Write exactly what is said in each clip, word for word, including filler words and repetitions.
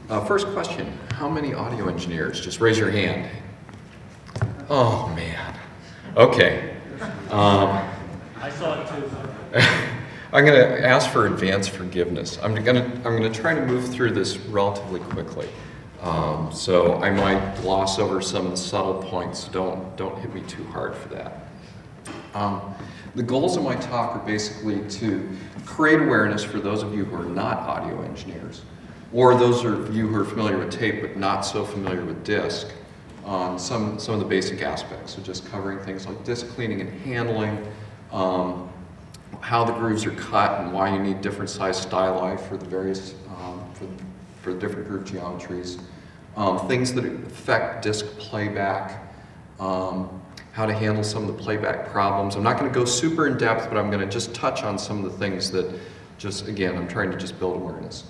Uh, first question, how many audio engineers? Just raise your hand. Oh, man. Okay. Um, I saw it too. I'm going to ask for advance forgiveness. I'm going to I'm going to try to move through this relatively quickly. Um, so I might gloss over some of the subtle points. Don't don't hit me too hard for that. Um, the goals of my talk are basically to create awareness for those of you who are not audio engineers, or those of you who are familiar with tape but not so familiar with disc, on some, some of the basic aspects. So just covering things like disc cleaning and handling, um, how the grooves are cut and why you need different size styli for the various, um, for, for the different groove geometries, um, things that affect disc playback, um, how to handle some of the playback problems. I'm not going to go super in depth, but I'm going to just touch on some of the things that just, again, I'm trying to just build awareness.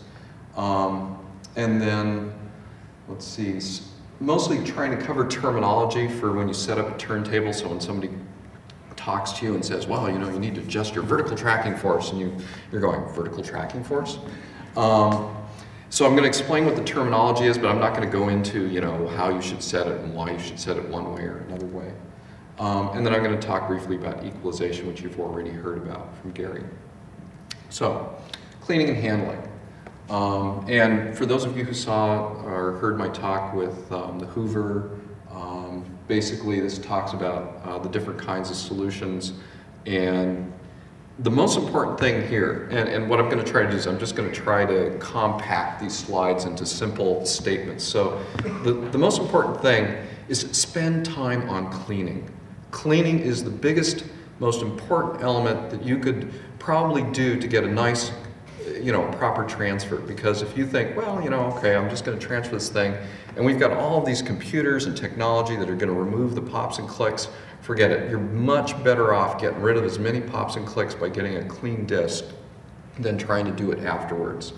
Um, and then, let's see, mostly trying to cover terminology for when you set up a turntable, so when somebody talks to you and says, well, you know, you need to adjust your vertical tracking force, and you, you're going, vertical tracking force? Um, so I'm going to explain what the terminology is, but I'm not going to go into, you know, how you should set it and why you should set it one way or another way. Um, and then I'm going to talk briefly about equalization, which you've already heard about from Gary. So, cleaning and handling. Um, and for those of you who saw or heard my talk with um, the Hoover, um, basically this talks about uh, the different kinds of solutions. And the most important thing here, and, and what I'm going to try to do is I'm just going to try to compact these slides into simple statements. So the, the most important thing is spend time on cleaning. Cleaning is the biggest, most important element that you could probably do to get a nice, you know, proper transfer. Because if you think, well, you know, okay, I'm just going to transfer this thing, and we've got all of these computers and technology that are going to remove the pops and clicks, forget it. You're much better off getting rid of as many pops and clicks by getting a clean disc than trying to do it afterwards.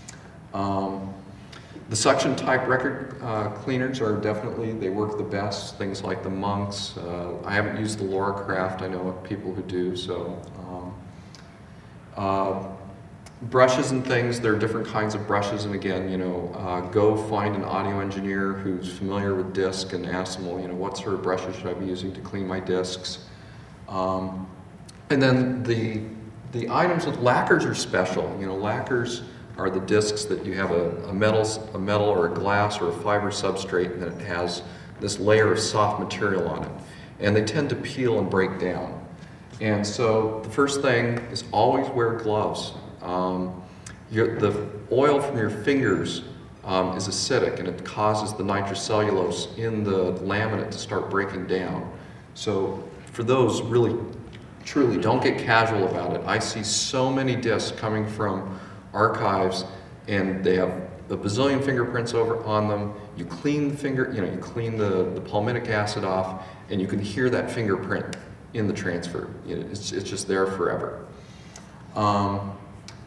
Um, The suction type record uh, cleaners are definitely, they work the best, things like the Monks. Uh, I haven't used the Loracraft, I know of people who do, so. Um, uh, brushes and things, there are different kinds of brushes, and again, you know, uh, go find an audio engineer who's familiar with disc and ask them, well, you know, what sort of brushes should I be using to clean my discs? Um, and then the, the items with lacquers are special, you know, lacquers are the discs that you have a, a, metal, a metal or a glass or a fiber substrate, and then it has this layer of soft material on it. And they tend to peel and break down. And so the first thing is always wear gloves. Um, your, the oil from your fingers um, is acidic, and it causes the nitrocellulose in the laminate to start breaking down. So for those, really, truly, don't get casual about it. I see so many discs coming from archives, and they have a bazillion fingerprints over on them. You clean the finger, you know, you clean the, the palmitic acid off, and you can hear that fingerprint in the transfer. You know, it's, it's just there forever. Um,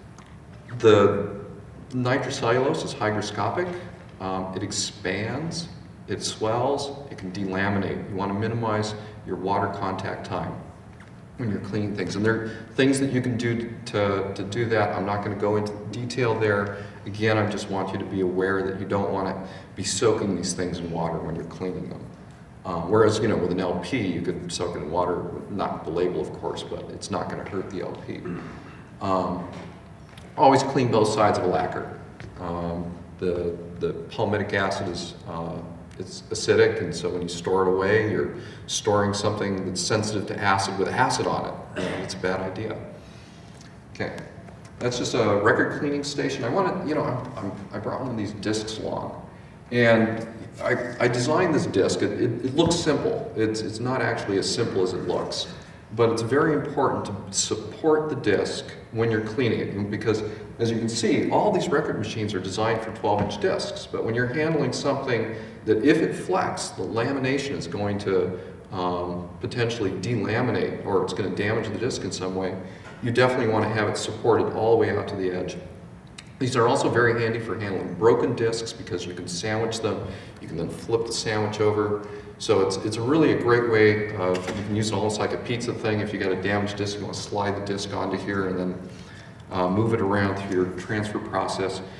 the nitrocellulose is hygroscopic. Um, it expands, it swells, it can delaminate. You want to minimize your water contact time when you're cleaning things. And there are things that you can do to, to do that. I'm not going to go into detail there. Again, I just want you to be aware that you don't want to be soaking these things in water when you're cleaning them. Um, whereas, you know, with an L P, you could soak it in water, not the label, of course, but it's not going to hurt the L P. Um, always clean both sides of a lacquer. Um, the, the palmitic acid is uh, it's acidic, and so when you store it away, you're storing something that's sensitive to acid with acid on it. You know, it's a bad idea. Okay, that's just a record cleaning station. I want to, you know, I'm, I'm, I brought one of these discs along, and I, I designed this disc. It, it, it looks simple. It's, it's not actually as simple as it looks, but it's very important to support the disc when you're cleaning it, because as you can see, all these record machines are designed for twelve inch discs, but when you're handling something that if it flex, the lamination is going to um, potentially delaminate, or it's going to damage the disc in some way, you definitely want to have it supported all the way out to the edge. These are also very handy for handling broken discs, because you can sandwich them, you can then flip the sandwich over. So it's, it's really a great way of, you can use it almost like a pizza thing. If you got a damaged disc, you want to slide the disc onto here and then uh, move it around through your transfer process.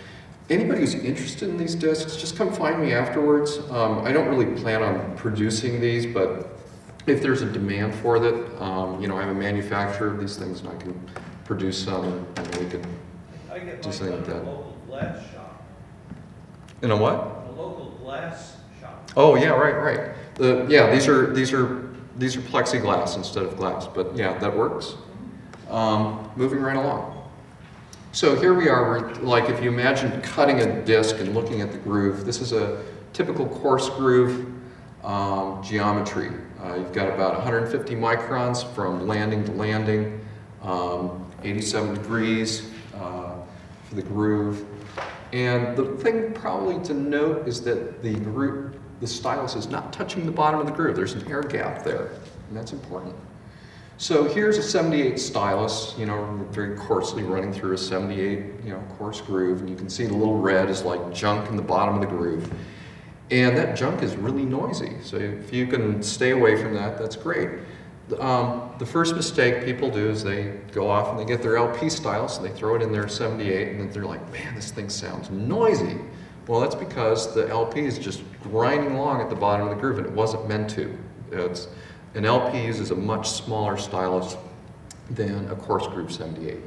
anybody who's interested in these discs, just come find me afterwards. Um, I don't really plan on producing these, but if there's a demand for it, um, you know, I'm a manufacturer of these things and I can produce some and we could I get do mine something at like a that. local glass shop. In a what? A local glass shop. Oh yeah, right, right. The, yeah, these are these are these are plexiglass instead of glass, but yeah, that works. Um, moving right along. So here we are, we're, like if you imagine cutting a disc and looking at the groove, this is a typical coarse groove um, geometry. Uh, you've got about one hundred fifty microns from landing to landing, um, eighty-seven degrees uh, for the groove. And the thing probably to note is that the groove, the stylus is not touching the bottom of the groove. There's an air gap there, and that's important. So here's a seventy-eight stylus, you know, very coarsely running through a seventy-eight, you know, coarse groove, and you can see the little red is like junk in the bottom of the groove. And that junk is really noisy, so if you can stay away from that, that's great. Um, the first mistake people do is they go off and they get their L P stylus and they throw it in their seventy-eight, and then they're like, man, this thing sounds noisy. Well, that's because the L P is just grinding along at the bottom of the groove, and it wasn't meant to. It's, An L P uses a much smaller stylus than a coarse groove seventy-eight.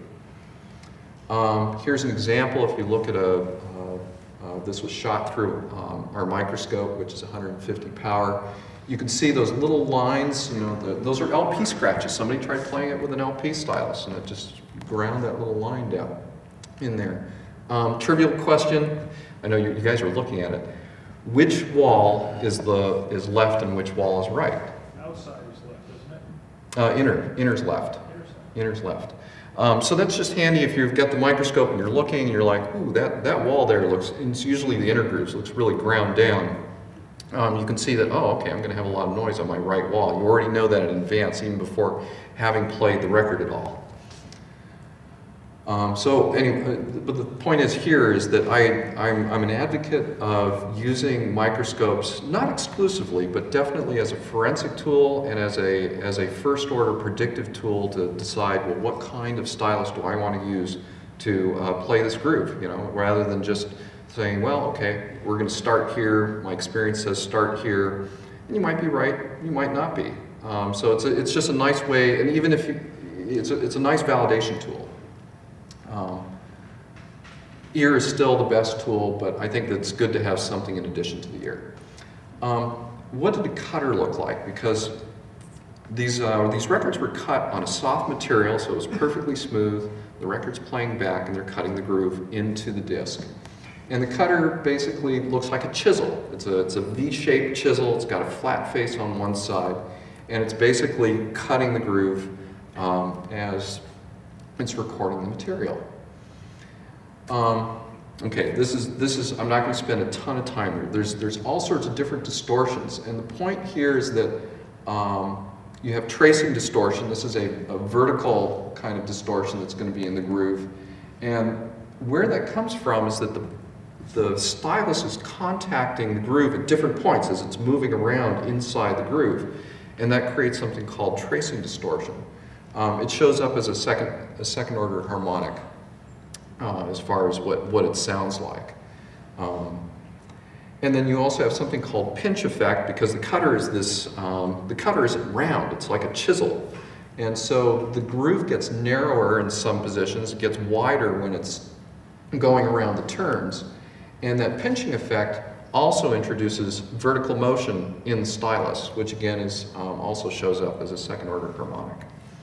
Um, here's an example. If you look at a, uh, uh, this was shot through um, our microscope, which is one hundred fifty power. You can see those little lines, you know, the, those are L P scratches. Somebody tried playing it with an L P stylus, and it just ground that little line down in there. Um, trivial question. I know you, you guys are looking at it. Which wall is the is left and which wall is right? Outside is left, isn't it? Uh, inner, inner's left. Inner's left. Um, so that's just handy if you've got the microscope and you're looking and you're like, ooh, that, that wall there looks, it's usually the inner grooves, looks really ground down. Um, you can see that, oh, okay, I'm going to have a lot of noise on my right wall. You already know that in advance, even before having played the record at all. Um, so, anyway, but the point is here is that I, I'm, I'm an advocate of using microscopes, not exclusively, but definitely as a forensic tool and as a, as a first order predictive tool to decide, well, what kind of stylus do I want to use to uh, play this groove, you know, rather than just saying, well, okay, we're going to start here, my experience says start here, and you might be right, you might not be. Um, so it's, a, it's just a nice way, and even if you, it's a, it's a nice validation tool. Um, ear is still the best tool, but I think that it's good to have something in addition to the ear. Um, what did the cutter look like? Because these, uh, these records were cut on a soft material, so it was perfectly smooth. The record's playing back, and they're cutting the groove into the disc. And the cutter basically looks like a chisel. It's a, it's a V-shaped chisel. It's got a flat face on one side, and it's basically cutting the groove um, as it's recording the material. Um, okay, this is, this is, I'm not going to spend a ton of time here. There's, there's all sorts of different distortions, and the point here is that um, you have tracing distortion. This is a, a vertical kind of distortion that's going to be in the groove. And where that comes from is that the, the stylus is contacting the groove at different points as it's moving around inside the groove. And that creates something called tracing distortion. Um, it shows up as a second, a second order harmonic uh, as far as what, what it sounds like. Um, and then you also have something called pinch effect, because the cutter is this, um, the cutter isn't round, it's like a chisel. And so the groove gets narrower in some positions, it gets wider when it's going around the turns. And that pinching effect also introduces vertical motion in the stylus, which again is, um, also shows up as a second order harmonic.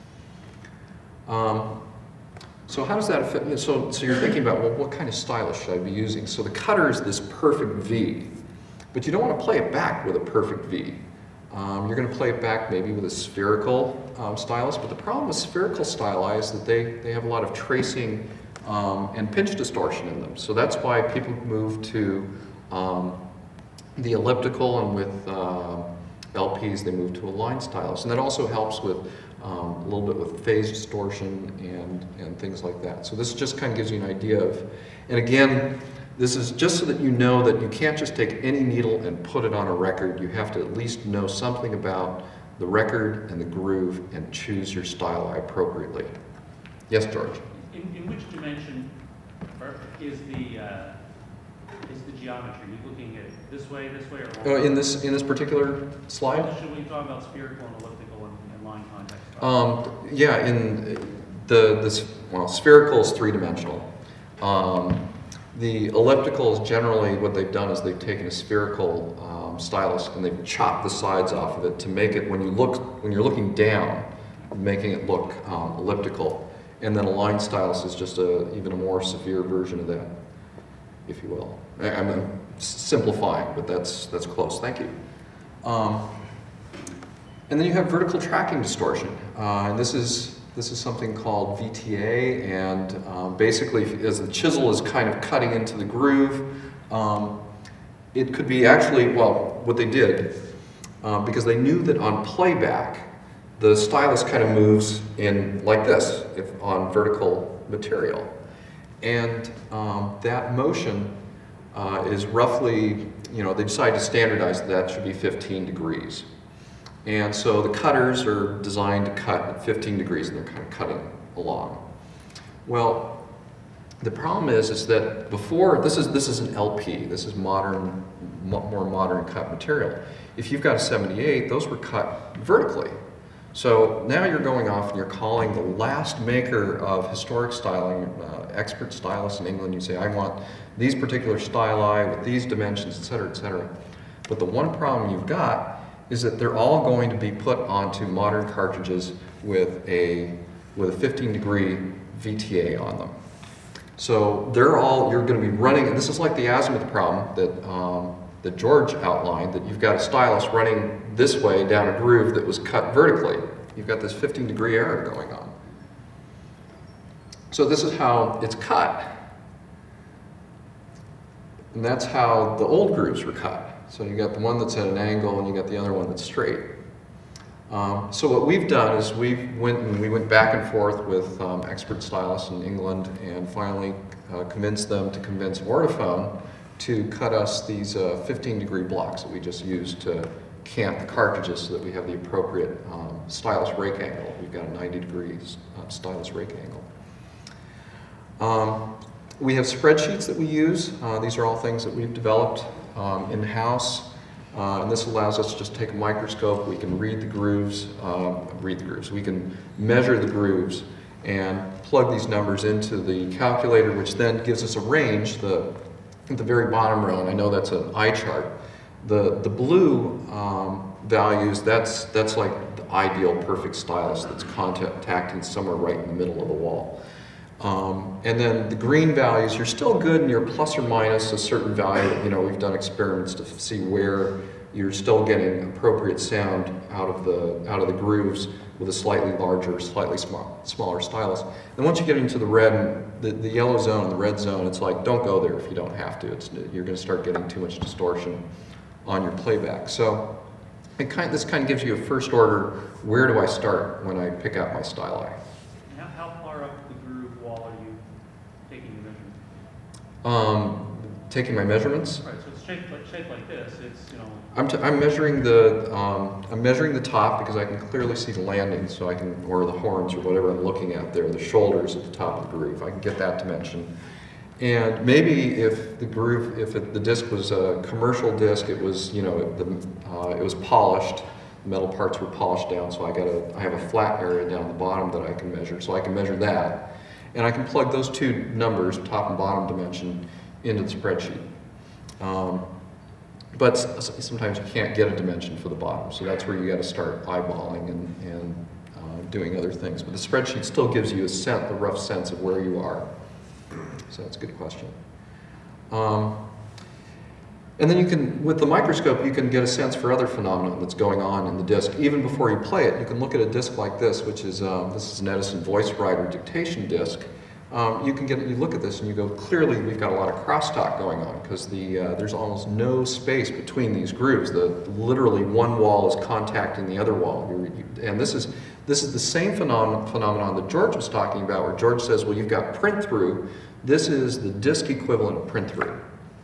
Um, so how does that affect, so, so you're thinking about, well, what kind of stylus should I be using? So the cutter is this perfect V, but you don't want to play it back with a perfect V. Um, you're going to play it back maybe with a spherical um, stylus, but the problem with spherical styli is that they, they have a lot of tracing um, and pinch distortion in them. So that's why people move to um, the elliptical, and with uh, L Ps they move to a line stylus. And that also helps with Um, a little bit with phase distortion and, and things like that. So this just kind of gives you an idea of, and again, this is just so that you know that you can't just take any needle and put it on a record. You have to at least know something about the record and the groove and choose your styli appropriately. Yes, George? In, in which dimension is the uh, is the geometry? Are you looking at it this way, this way, or Uh, all? in this in this particular slide, Should we talk about spherical and elliptical and, and line contact stuff? um, yeah, in the this well, spherical is three dimensional. Um, the elliptical is generally what they've done is they've taken a spherical um, stylus and they've chopped the sides off of it to make it when you look when you're looking down, making it look um, elliptical. And then a line stylus is just a even a more severe version of that, if you will. I, I'm simplifying, but that's that's close. Thank you. Um, and then you have vertical tracking distortion, uh, and this is this is something called V T A. And um, basically, if, as the chisel is kind of cutting into the groove, um, it could be actually well what they did uh, because they knew that on playback the stylus kind of moves in like this if on vertical material. And um, that motion uh, is roughly, you know, they decided to standardize that should be fifteen degrees. And so the cutters are designed to cut at fifteen degrees and they're kind of cutting along. Well, the problem is, is that before, this is, this is an L P, this is modern, more modern cut material. If you've got a seventy-eight, those were cut vertically. So now you're going off and you're calling the last maker of historic styling, uh, expert stylists in England. You say, I want these particular styli with these dimensions, et cetera, et cetera. But the one problem you've got is that they're all going to be put onto modern cartridges with a with a fifteen degree V T A on them. So they're all, you're going to be running, and this is like the azimuth problem that um, that George outlined, that you've got a stylus running this way down a groove that was cut vertically. You've got this fifteen degree error going on. So this is how it's cut. And that's how the old grooves were cut. So you got the one that's at an angle and you got the other one that's straight. Um, so what we've done is we went and we went back and forth with um, expert stylists in England and finally uh, convinced them to convince Ortofone to cut us these uh, fifteen degree blocks that we just used to cant the cartridges so that we have the appropriate um, stylus rake angle. We've got a ninety degrees uh, stylus rake angle. Um, we have spreadsheets that we use. Uh, these are all things that we've developed um, in-house. Uh, and this allows us to just take a microscope. We can read the grooves, uh, read the grooves. We can measure the grooves and plug these numbers into the calculator, which then gives us a range. The at the very bottom row, and I know that's an eye chart. The the blue um, values, that's that's like the ideal perfect stylus that's contacting somewhere right in the middle of the wall. Um, and then the green values, you're still good and you're plus or minus a certain value. You know, we've done experiments to see where you're still getting appropriate sound out of the out of the grooves with a slightly larger, slightly small, smaller stylus. And once you get into the red and the, the yellow zone and the red zone, it's like, don't go there if you don't have to. It's, you're going to start getting too much distortion on your playback. So it kind, this kind of gives you a first order, where do I start when I pick out my styli? How, how far up the groove wall are you taking your measurement? Um, taking my measurements. Right, so it's shaped like, shaped like this. It's, you know, I'm, t I'm measuring the um, I'm measuring the top because I can clearly see the landing, so I can, or the horns or whatever I'm looking at there, the shoulders at the top of the groove. I can get that dimension. And maybe if the groove, if it, the disc was a commercial disc, it was, you know, the, uh, it was polished. The metal parts were polished down, so I got a I have a flat area down the bottom that I can measure, so I can measure that, and I can plug those two numbers, top and bottom dimension, into the spreadsheet. Um, But sometimes you can't get a dimension for the bottom, so that's where you got to start eyeballing and, and uh, doing other things. But the spreadsheet still gives you a sense, a rough sense of where you are. So that's a good question. Um, and then you can, with the microscope, you can get a sense for other phenomena that's going on in the disc. Even before you play it, you can look at a disc like this, which is um, this is an Edison Voice Writer dictation disc. Um, you can get, you look at this and you go, clearly we've got a lot of crosstalk going on because the uh, there's almost no space between these grooves. The literally one wall is contacting the other wall. You're, you, and this is this is the same phenomenon, phenomenon that George was talking about, where George says, well, you've got print through. This is the disc equivalent of print through.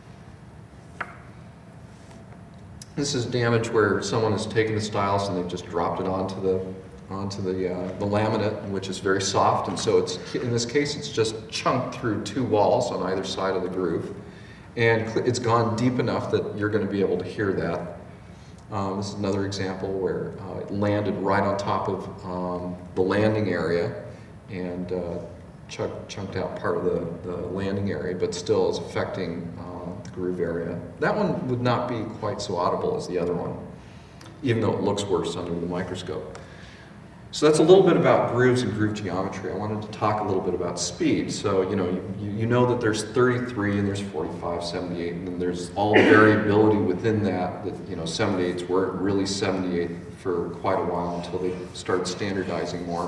This is damage where someone has taken the stylus and they've just dropped it onto the onto the, uh, the laminate, which is very soft, and so it's, in this case, it's just chunked through two walls on either side of the groove. And cl- it's gone deep enough that you're going to be able to hear that. Um, this is another example where uh, it landed right on top of um, the landing area and uh, chunk, chunked out part of the, the landing area, but still is affecting um, the groove area. That one would not be quite so audible as the other one, even though it looks worse under the microscope. So that's a little bit about grooves and groove geometry. I wanted to talk a little bit about speed. So, you know, you, you know that there's thirty-three and there's forty-five, seventy-eight, and then there's all the variability within that, that, you know, seventy-eights weren't really seventy-eight for quite a while until they started standardizing more.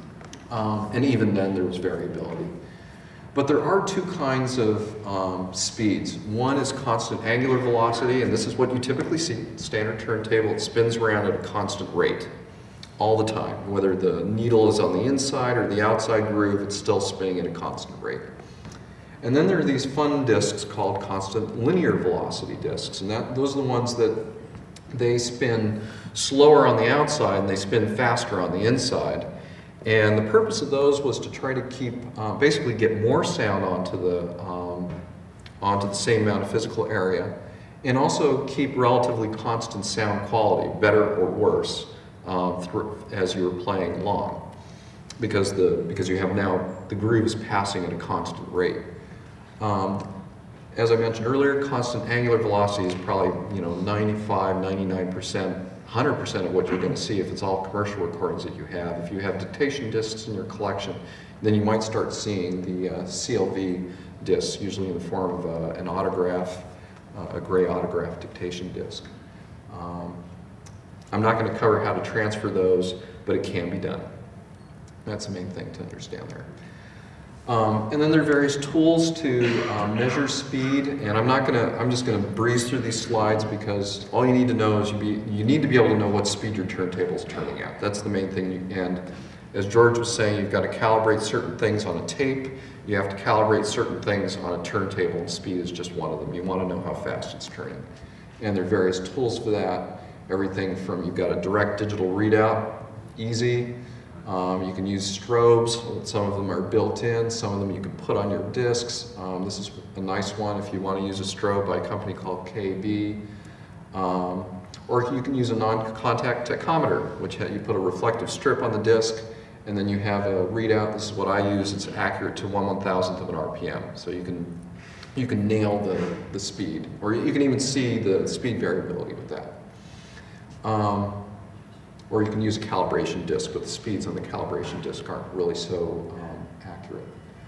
Um, and even then there was variability. But there are two kinds of um, speeds. One is constant angular velocity, and this is what you typically see. Standard turntable, it spins around at a constant rate all the time. Whether the needle is on the inside or the outside groove, it's still spinning at a constant rate. And then there are these fun discs called constant linear velocity discs, and that, those are the ones that they spin slower on the outside and they spin faster on the inside. And the purpose of those was to try to keep, uh, basically get more sound onto the, um, onto the same amount of physical area, and also keep relatively constant sound quality, better or worse, um, through, as you were playing along. Because, the, because you have now, the groove is passing at a constant rate. Um, as I mentioned earlier, constant angular velocity is probably, you know, ninety-five, ninety-nine percent, one hundred percent of what you're going to see if it's all commercial recordings that you have. If you have dictation discs in your collection, then you might start seeing the uh, C L V discs, usually in the form of uh, an autograph, uh, a gray autograph dictation disc. Um, I'm not going to cover how to transfer those, but it can be done. That's the main thing to understand there. Um, and then there are various tools to um, measure speed, and I'm not gonna, I'm just gonna breeze through these slides because all you need to know is you, be, you need to be able to know what speed your turntable is turning at. That's the main thing. You, and as George was saying, you've got to calibrate certain things on a tape. You have to calibrate certain things on a turntable, and speed is just one of them. You want to know how fast it's turning. And there are various tools for that. Everything from, you've got a direct digital readout, easy. Um, you can use strobes. Some of them are built in. Some of them you can put on your discs. Um, this is a nice one if you want to use a strobe by a company called K B. Um, or you can use a non-contact tachometer, which you put a reflective strip on the disc, and then you have a readout. This is what I use. It's accurate to one one thousandth of an R P M. So you can you can nail the, the speed, or you can even see the speed variability with that. Um, Or you can use a calibration disc, but the speeds on the calibration disc aren't really so um, accurate.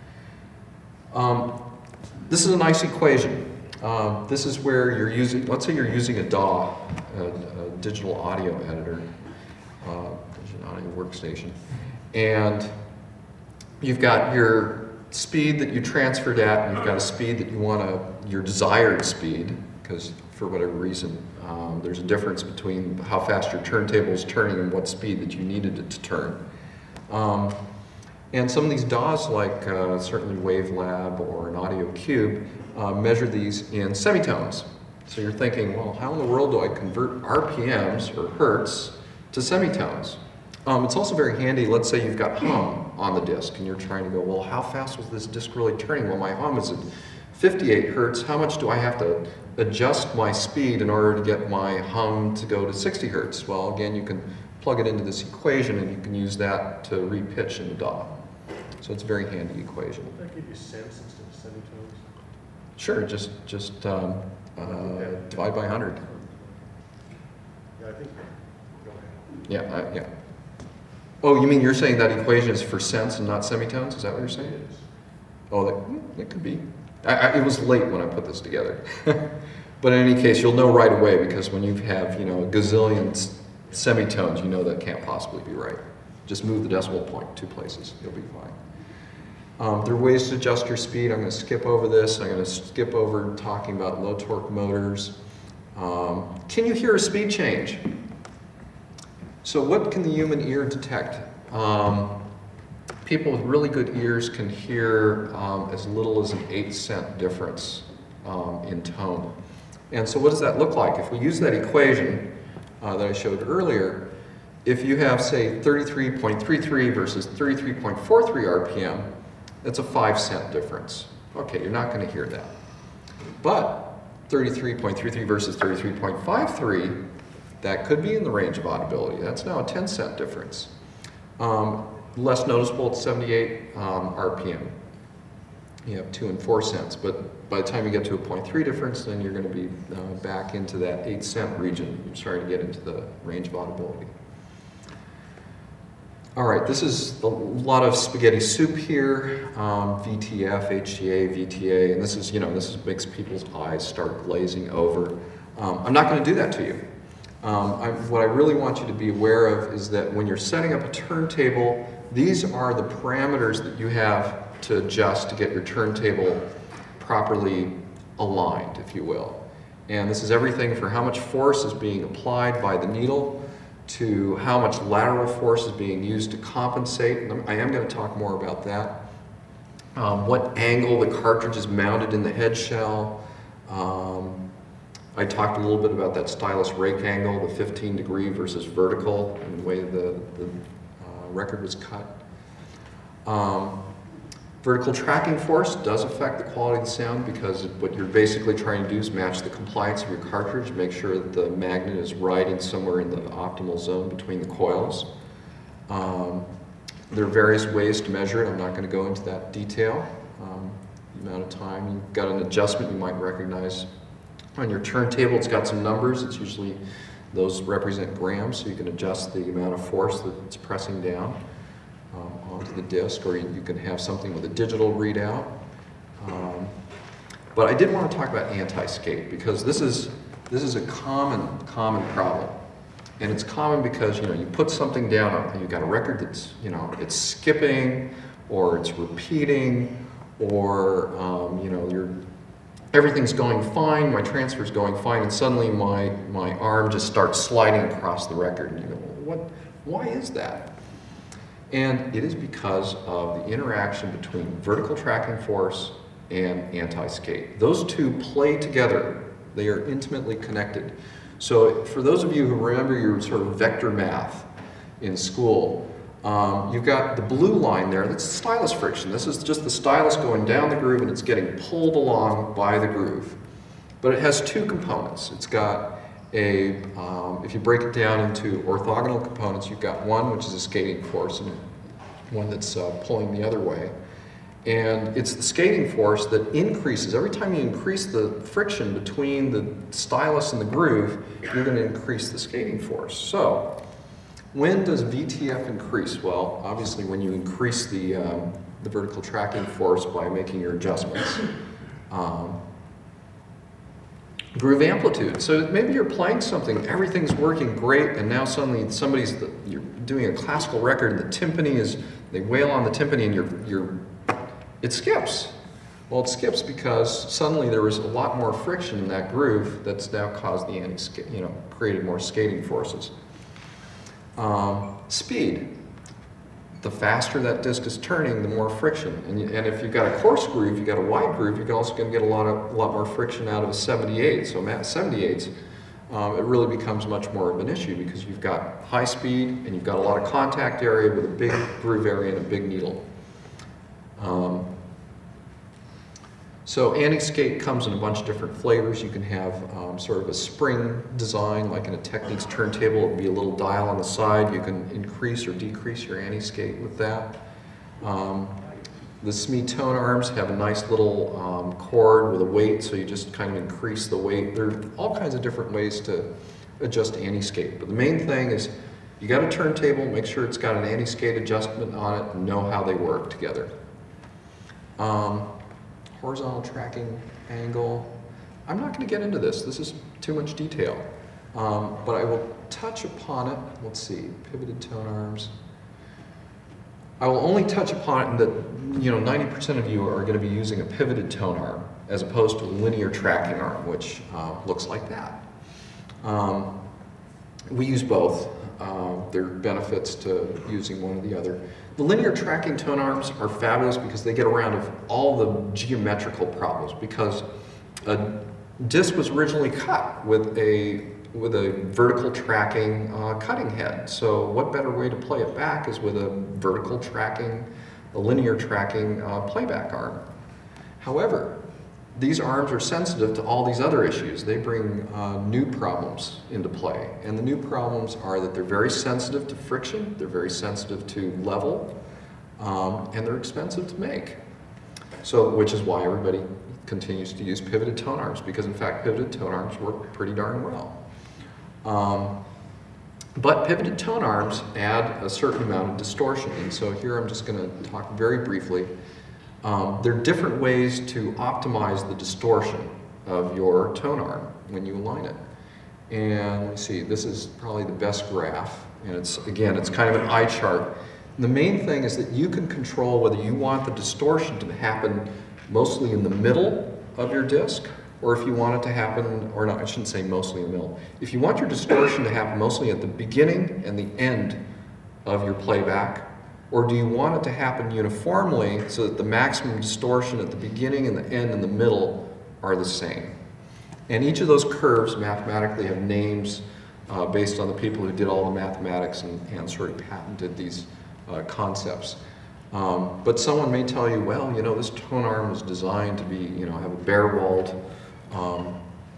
Um, this is a nice equation. Um, this is where you're using, let's say you're using a D A W, a, a digital audio editor, uh, digital audio workstation, and you've got your speed that you transferred at, and you've got a speed that you want to, your desired speed, because for whatever reason, Um, there's a difference between how fast your turntable is turning and what speed that you needed it to turn. Um, and some of these D A Ws, like uh, certainly WaveLab or an Audio Cube, uh, measure these in semitones. So you're thinking, well, how in the world do I convert R P Ms or hertz to semitones? Um, it's also very handy. Let's say you've got hum on the disc and you're trying to go, well, how fast was this disc really turning? Well, my hum is at fifty-eight hertz. How much do I have to adjust my speed in order to get my hum to go to sixty hertz? Well, again, you can plug it into this equation and you can use that to re-pitch in the D A W. So it's a very handy equation. Would that give you cents instead of semitones? Sure, just just um, uh, divide by one hundred. Yeah, I think, go ahead. Yeah, uh, yeah. Oh, you mean you're saying that equation is for cents and not semitones? Is that what you're saying? It is. Oh, that, that could be. I, I, it was late when I put this together. But in any case, you'll know right away because when you have, you know, a gazillion semitones, you know that can't possibly be right. Just move the decimal point two places, you'll be fine. Um, there are ways to adjust your speed. I'm going to skip over this. I'm going to skip over talking about low torque motors. Um, can you hear a speed change? So what can the human ear detect? Um, People with really good ears can hear um, as little as an eight cent difference um, in tone. And so what does that look like? If we use that equation uh, that I showed earlier, if you have, say, thirty-three point three three versus thirty-three point four three R P M, that's a five cent difference. Okay, you're not going to hear that. But thirty-three point three three versus thirty-three point five three, that could be in the range of audibility. That's now a ten cent difference. Um, less noticeable at seventy-eight um, R P M. You have two and four cents, but by the time you get to a zero point three difference, then you're going to be uh, back into that eight cent region. You're starting to get into the range of audibility. All right, this is a lot of spaghetti soup here, um, V T F, H G A, V T A, and this is, you know, this is, makes people's eyes start glazing over. Um, I'm not going to do that to you. Um, I, what I really want you to be aware of is that when you're setting up a turntable, these are the parameters that you have to adjust to get your turntable properly aligned, if you will. And this is everything for how much force is being applied by the needle to how much lateral force is being used to compensate. And I am going to talk more about that. Um, what angle the cartridge is mounted in the head shell. Um, I talked a little bit about that stylus rake angle, the fifteen degree versus vertical, and the way the, the uh, record was cut. Um, vertical tracking force does affect the quality of the sound because what you're basically trying to do is match the compliance of your cartridge, make sure that the magnet is riding somewhere in the optimal zone between the coils. Um, there are various ways to measure it. I'm not going to go into that detail. Um, the amount of time. You've got an adjustment you might recognize on your turntable. It's got some numbers. It's usually, those represent grams, so you can adjust the amount of force that it's pressing down um, onto the disc, or you, you can have something with a digital readout. Um, but I did want to talk about anti-skate, because this is, this is a common, common problem. And it's common because, you know, you put something down, you've got a record that's, you know, it's skipping, or it's repeating, or, um, you know, you're, everything's going fine, my transfer's going fine, and suddenly my, my arm just starts sliding across the record. And you go, well, what, why is that? And it is because of the interaction between vertical tracking force and anti-skate. Those two play together. They are intimately connected. So for those of you who remember your sort of vector math in school, um, you've got the blue line there, that's the stylus friction. This is just the stylus going down the groove and it's getting pulled along by the groove. But it has two components. It's got a, um, if you break it down into orthogonal components, you've got one which is a skating force and one that's uh, pulling the other way. And it's the skating force that increases. Every time you increase the friction between the stylus and the groove, you're going to increase the skating force. So, when does V T F increase? Well, obviously when you increase the, um, the vertical tracking force by making your adjustments. Um, groove amplitude. So maybe you're playing something, everything's working great, and now suddenly somebody's, the, you're doing a classical record, and the timpani is, they wail on the timpani and you're, you're it skips. Well, it skips because suddenly there was a lot more friction in that groove that's now caused the anti, you know, created more skating forces. Um, speed. The faster that disc is turning, the more friction. And, you, and if you've got a coarse groove, you've got a wide groove, you're also going to get a lot of a lot more friction out of a seventy-eight. So at seventy-eights, um, it really becomes much more of an issue because you've got high speed and you've got a lot of contact area with a big groove area and a big needle. Um, so anti-skate comes in a bunch of different flavors. You can have um, sort of a spring design, like in a Technics turntable. It would be a little dial on the side. You can increase or decrease your anti-skate with that. Um, the S M E tone arms have a nice little um, cord with a weight, so you just kind of increase the weight. There are all kinds of different ways to adjust anti-skate. But the main thing is you got a turntable, make sure it's got an anti-skate adjustment on it, and know how they work together. Um, horizontal tracking angle. I'm not going to get into this. This is too much detail. Um, but I will touch upon it. Let's see, pivoted tone arms. I will only touch upon it in that, you know, ninety percent of you are going to be using a pivoted tone arm as opposed to a linear tracking arm, which uh, looks like that. Um, we use both. Uh, there are benefits to using one or the other. The linear tracking tone arms are fabulous because they get around of all the geometrical problems, because a disc was originally cut with a with a vertical tracking uh, cutting head. So what better way to play it back is with a vertical tracking, a linear tracking uh, playback arm. However, these arms are sensitive to all these other issues. They bring uh, new problems into play. And the new problems are that they're very sensitive to friction, they're very sensitive to level, um, and they're expensive to make. So, which is why everybody continues to use pivoted tone arms, because in fact pivoted tone arms work pretty darn well. Um, but pivoted tone arms add a certain amount of distortion, and so here I'm just going to talk very briefly. Um, there are different ways to optimize the distortion of your tone arm when you align it. And let me see, this is probably the best graph, and it's, again, it's kind of an eye chart. And the main thing is that you can control whether you want the distortion to happen mostly in the middle of your disc, or if you want it to happen, or not, I shouldn't say mostly in the middle. If you want your distortion to happen mostly at the beginning and the end of your playback, or do you want it to happen uniformly so that the maximum distortion at the beginning and the end and the middle are the same? And each of those curves mathematically have names uh, based on the people who did all the mathematics and, and sort of patented these uh, concepts. Um, but someone may tell you, well, you know, this tone arm was designed to be, you know, have a bare-walled um,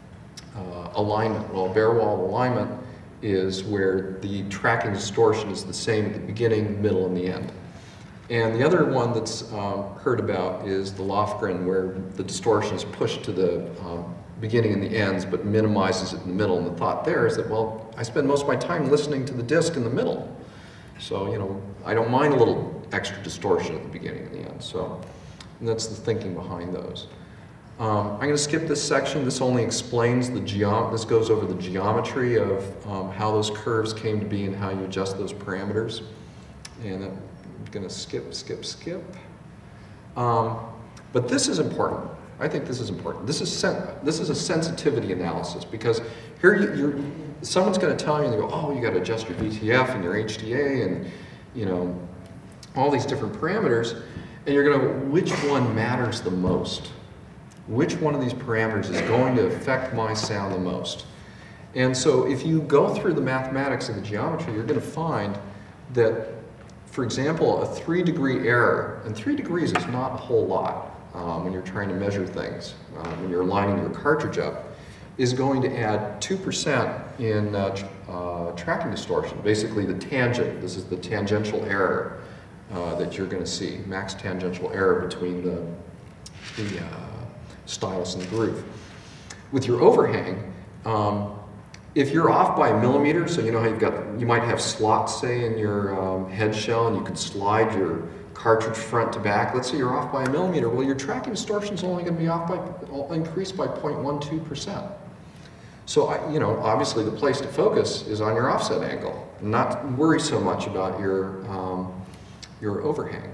uh, alignment. Well, bare-walled alignment is where the tracking distortion is the same at the beginning, middle, and the end. And the other one that's um, heard about is the Lofgren, where the distortion is pushed to the um, beginning and the ends, but minimizes it in the middle. And the thought there is that, well, I spend most of my time listening to the disc in the middle. So, you know, I don't mind a little extra distortion at the beginning and the end. So, and that's the thinking behind those. Um, I'm going to skip this section. This only explains the geom. This goes over the geometry of um, how those curves came to be and how you adjust those parameters. And I'm going to skip, skip, skip. Um, but this is important. I think this is important. This is sen this is a sensitivity analysis, because here you, you're, someone's going to tell you, and they go, oh, you got to adjust your V T F and your H D A and, you know, all these different parameters, and you're going to, which one matters the most? Which one of these parameters is going to affect my sound the most? And so if you go through the mathematics and the geometry, you're going to find that, for example, a three degree error, and three degrees is not a whole lot um, when you're trying to measure things, uh, when you're lining your cartridge up, is going to add two percent in uh, tr uh, tracking distortion, basically the tangent. This is the tangential error uh, that you're going to see, max tangential error between the, the uh, stylus and the groove. With your overhang, um, if you're off by a millimeter, so you know how you've got, you might have slots, say, in your um, head shell, and you can slide your cartridge front to back. Let's say you're off by a millimeter. Well, your tracking distortion is only going to be off by, increased by zero point one two percent. So, I, you know, obviously the place to focus is on your offset angle, not worry so much about your, um, your overhang.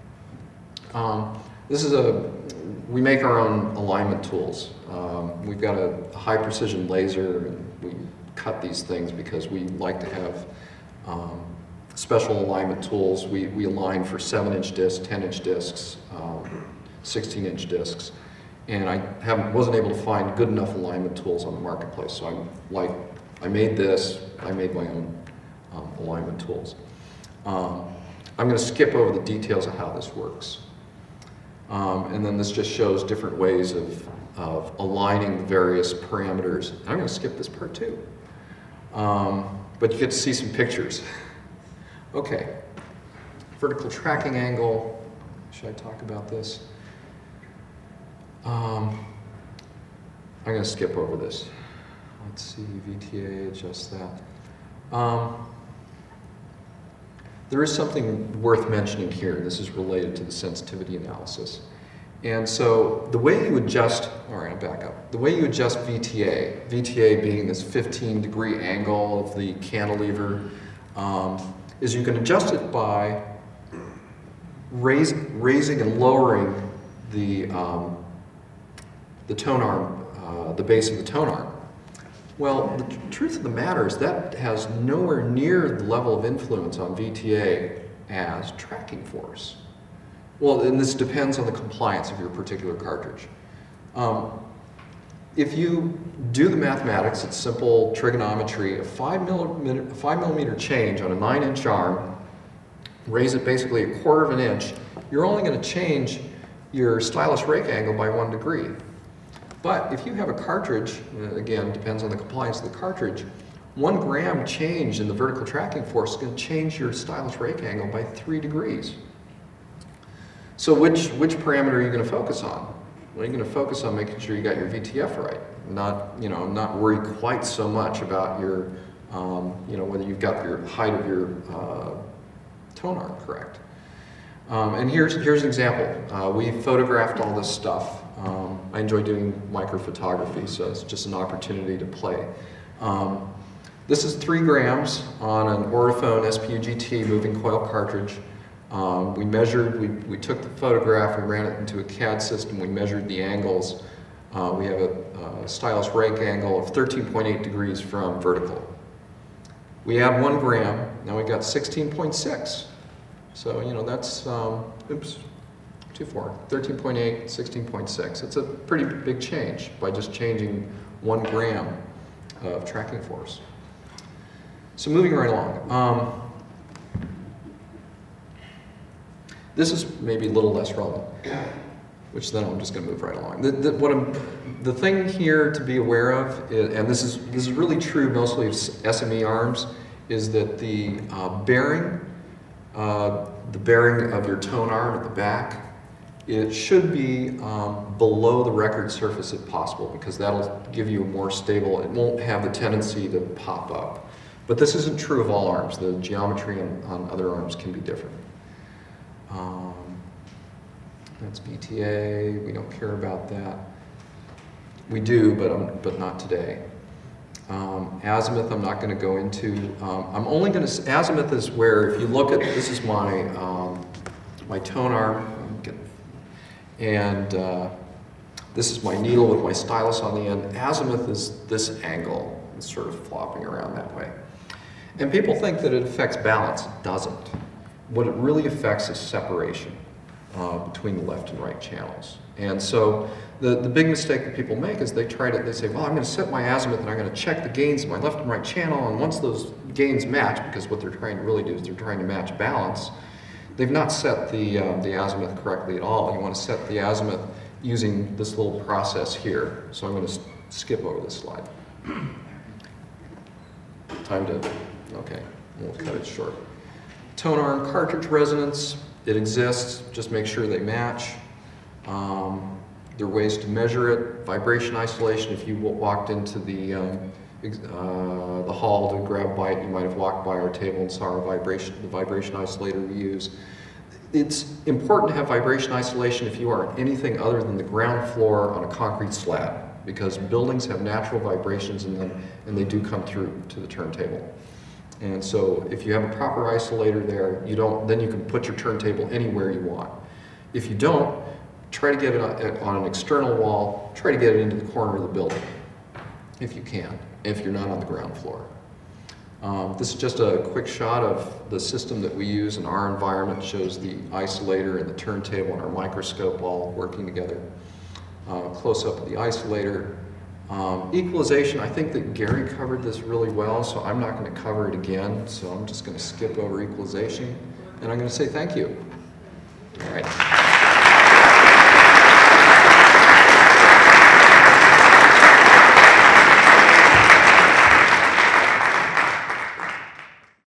Um, this is a, we make our own alignment tools. Um, we've got a, a high precision laser, and we cut these things because we like to have um, special alignment tools. We, we align for seven inch discs, ten inch discs, um, sixteen inch discs. And I haven't, wasn't able to find good enough alignment tools on the marketplace. So I'm like, I made this, I made my own um, alignment tools. Um, I'm going to skip over the details of how this works. Um, and then this just shows different ways of, of aligning various parameters. I'm going to skip this part too. Um, but you get to see some pictures. Okay, vertical tracking angle. Should I talk about this? Um, I'm going to skip over this. Let's see, V T A, adjust that. Um, there is something worth mentioning here. This is related to the sensitivity analysis. And so the way you adjust, all right, I'll back up. The way you adjust V T A, V T A being this fifteen degree angle of the cantilever, um, is you can adjust it by raise, raising and lowering the, um, the tone arm, uh, the base of the tone arm. Well, the tr truth of the matter is that has nowhere near the level of influence on V T A as tracking force. Well, and this depends on the compliance of your particular cartridge. Um, if you do the mathematics, it's simple trigonometry, a five millimeter, a five millimeter change on a nine inch arm, raise it basically a quarter of an inch, you're only going to change your stylus rake angle by one degree. But if you have a cartridge, uh, again, depends on the compliance of the cartridge, one gram change in the vertical tracking force is going to change your stylus rake angle by three degrees. So which, which parameter are you going to focus on? Well, you're going to focus on making sure you got your V T F right, not, you know, not worry quite so much about your, um, you know, whether you've got your height of your uh, tone arm correct. Um, and here's, here's an example. Uh, we photographed all this stuff. Um, I enjoy doing microphotography, so it's just an opportunity to play. Um, this is three grams on an Ortofone S P U G T moving coil cartridge. Um, we measured, we, we took the photograph, we ran it into a C A D system, we measured the angles. Uh, we have a, a stylus rake angle of thirteen point eight degrees from vertical. We add one gram, now we got sixteen point six. So, you know, that's, um, oops, two four, thirteen point eight, sixteen point six. It's a pretty big change by just changing one gram of tracking force. So moving right along. Um, This is maybe a little less relevant, which then I'm just going to move right along. The, the, what I'm, the thing here to be aware of, is, and this is, this is really true mostly of S M E arms, is that the uh, bearing, uh, the bearing of your tone arm at the back, it should be um, below the record surface if possible, because that'll give you a more stable, it won't have the tendency to pop up. But this isn't true of all arms. The geometry on, on other arms can be different. Um, that's V T A, we don't care about that. We do, but, um, but not today. Um, azimuth I'm not going to go into. Um, I'm only going to, azimuth is where if you look at, this is my, um, my tone arm, and uh, this is my needle with my stylus on the end. Azimuth is this angle, it's sort of flopping around that way. And people think that it affects balance. It doesn't. What it really affects is separation uh, between the left and right channels. And so the, the big mistake that people make is they try to, they say, well, I'm going to set my azimuth and I'm going to check the gains of my left and right channel, and once those gains match, because what they're trying to really do is they're trying to match balance, they've not set the, uh, the azimuth correctly at all. You want to set the azimuth using this little process here. So I'm going to skip over this slide. Time to, okay, we'll cut it short. Tone arm cartridge resonance, it exists, just make sure they match. Um, there are ways to measure it. Vibration isolation, if you walked into the, um, uh, the hall to grab a bite, you might have walked by our table and saw our vibration, the vibration isolator we use. It's important to have vibration isolation if you are anything other than the ground floor on a concrete slab, because buildings have natural vibrations in them and they do come through to the turntable. And so if you have a proper isolator there, you don't, then you can put your turntable anywhere you want. If you don't, try to get it on, on an external wall, try to get it into the corner of the building, if you can, if you're not on the ground floor. Um, this is just a quick shot of the system that we use in our environment. It shows the isolator and the turntable and our microscope all working together. Uh, close up of the isolator. Um, equalization, I think that Gary covered this really well, so I'm not going to cover it again. So I'm just going to skip over equalization, and I'm going to say thank you. All right.